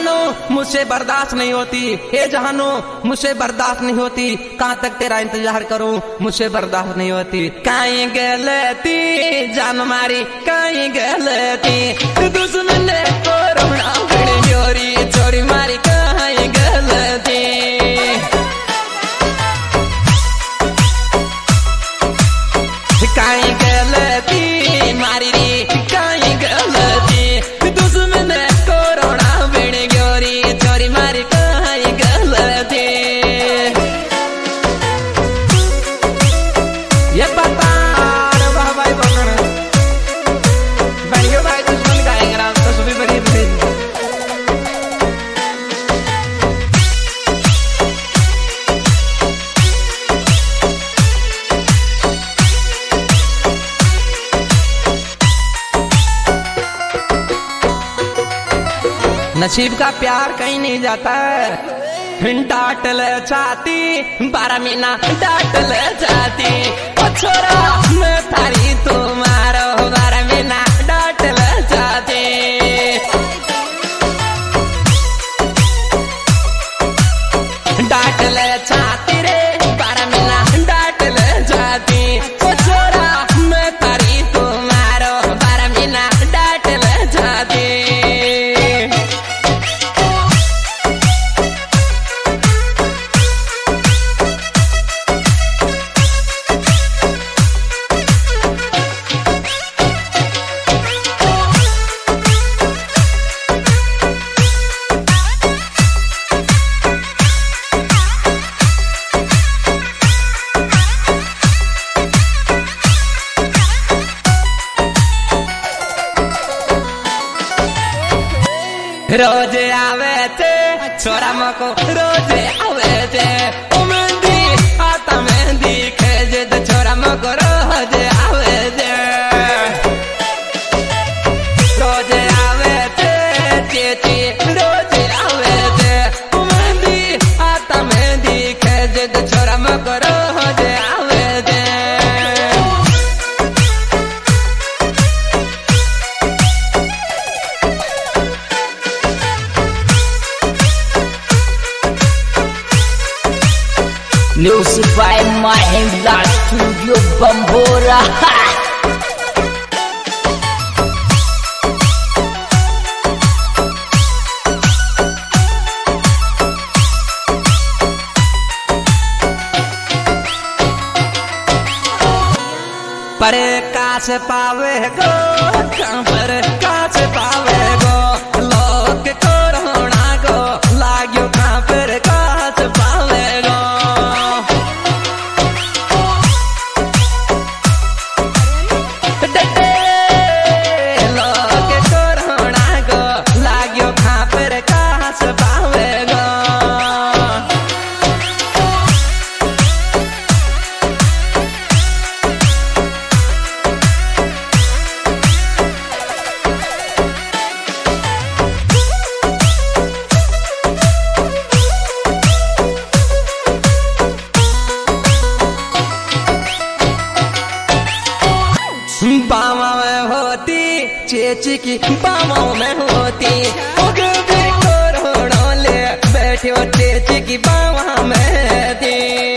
जहानो मुझसे बर्दाश्त नहीं होती, हे जहानो मुझसे बर्दाश्त नहीं होती, कहाँ तक तेरा इंतजार करूं, मुझसे बर्दाश्त नहीं होती। कहीं गलती जान मारी, कहीं गलती दुश्मन ने कोरोना चोरी चोरी मारी, कहीं गलती कहीं गलती मारी रे, कहीं गलती दुश्मन ने कोरोना बिन चोरी चोरी मारी, कहीं गलती ये पता भाई बोलना भाई दुश्मन गाएंगे राम तो सुबह बड़ी नसीब का प्यार कहीं नहीं जाता है, डांट ले चाहती 12 महीना डांट ले चाहती, ओ छोरा मैं थारी तुम्हारो 12 महीना डांट ले चाहती। डांट ले चाहती रे 12 महीना डांट ले चाहती, ओ छोरा मैं थारी तुम्हारो 12 महीना डांट ले चाहती। रोज आवे थे छोरा मको, रोज आवे थे मेहंदी आता मेहंदी खेजे तो छोरा मको रोज आवे थे। रोज आवे थे चेची रोज आवे थे मेहंदी आता मेहंदी खेजे तो छोरा मको रोज आवे थे। Music by Mahindra Studio Bambora. पर काश पावे गो, पर काश पावे गो, लोग को रोना गो लाग्यो कहाँ पर काश पावे गो। लोग को रोना गो लाग्यो कहाँ पर काश पावे गो। बामा में होती चेची की बामा में होती, कोरोना ले बैठे हो चेची की बामा में थी।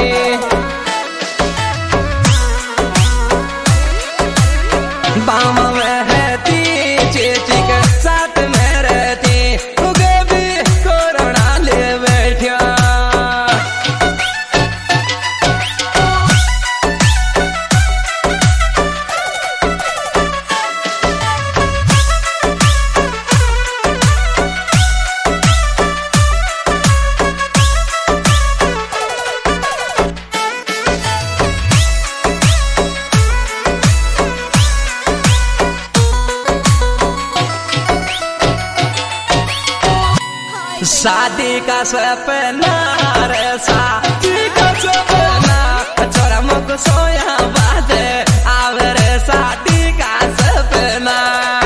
बामा में रहती चेची के साथ में रहती, भी कोरोना ले बैठे। शादी का सपना रे शादी का सपना, छोरा मुझको सोया बात आवे रे शादी का सपना।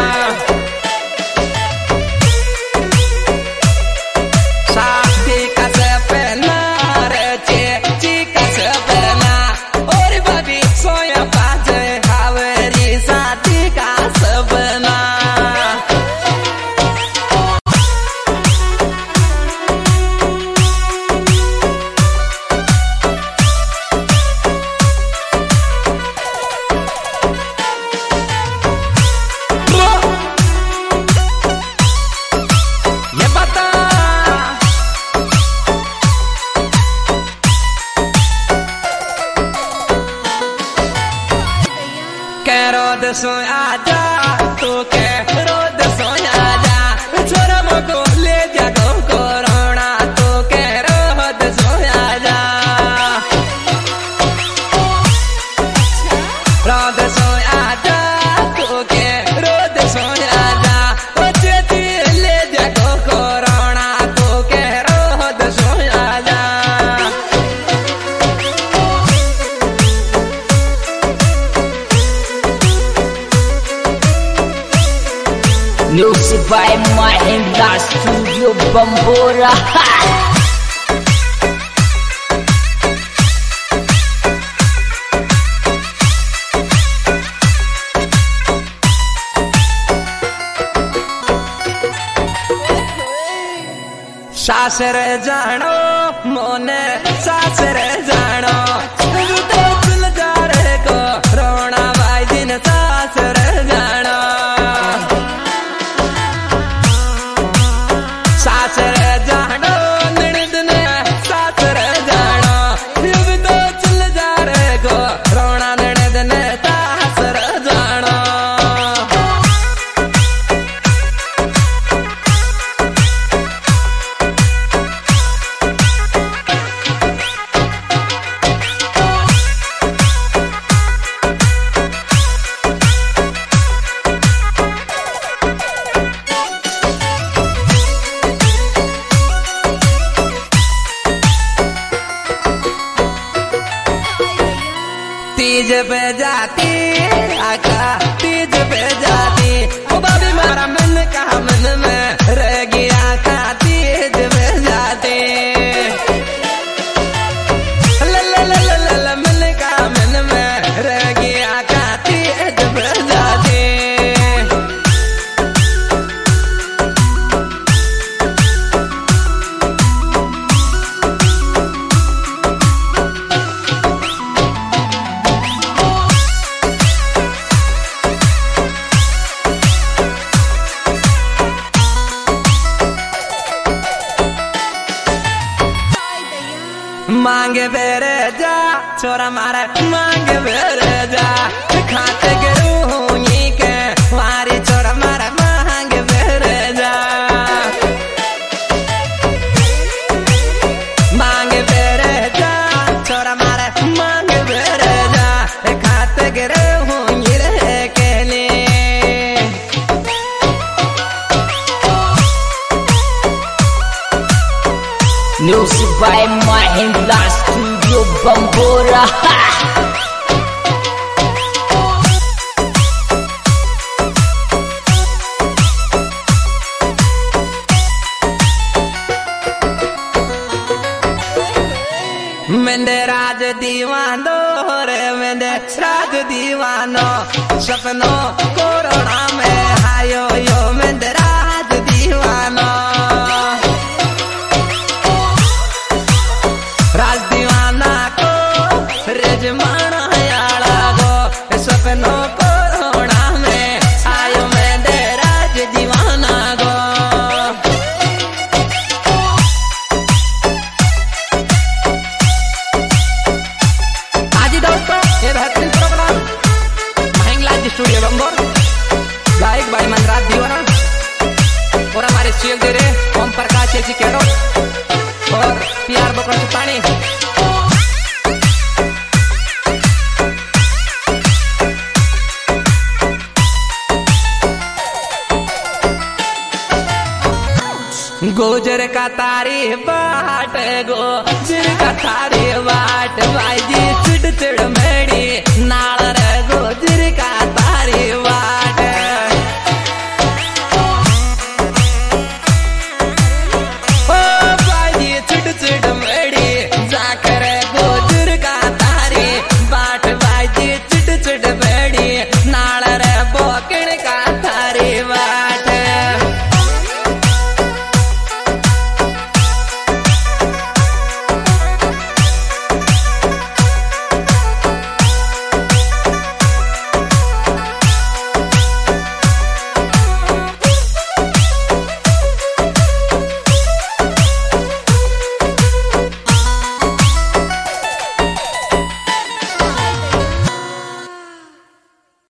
शादी का सपना रे चेची का सपना, और बाबी सोया बात आवे रे शादी का सपना। सो आजा तो के रोद सो आजा छोरा मको ले जा गो कोरोना तो के रोद सो आजा रोद सो आजा तो के रोद सो आजा चेती ले जा गो कोरोना तो के रोद सो आजा Music by Mahindra Studio Bambora. सासर जानो मोने सासर जानो तो चल जा रे को रोना भाई दिन सासर जानो सासर जानो ननद ने सासर जानो तो चल जा रे को रोना ननद ने सासर जानो तीज पे जाती आका तीज पे जाती ओ बाबी मारा मन का मन में रह गया का तीज पे जाती मन का मन में रह गया का तीज पे जाती मांगे बेरे जा छोरा मारे मांगे बेरे जा खाते के रूही के मारी छोरा मारे मांगे बेरे जा मांगे बेरे जा छोरा मारे मांगे बेरे जा खाते के रूही रे के लिए Music by Mahindra Studio Bambora. मेंदे राज दीवानो रे मेंदे राज दीवानो सपनों कोरोना में आयो यो मेंदे राज दीवानो राज दीवाना को रेजमाना याला गो सपनों कोरोना में आयो मेंदे राज दीवाना गो आज दोस्तों ये बेहतरीन प्रोग्राम महिंद्रा स्टूडियो बंबोर गायक भाई मनराज दीवाना और हमारे शेख दे रहे ओम प्रकाश जी कैरोट और प्यार बकरा पानी गोजर का तारी बाट गोजर का तारी बाट भाई जी चिड़ चिड़ मेरी नाल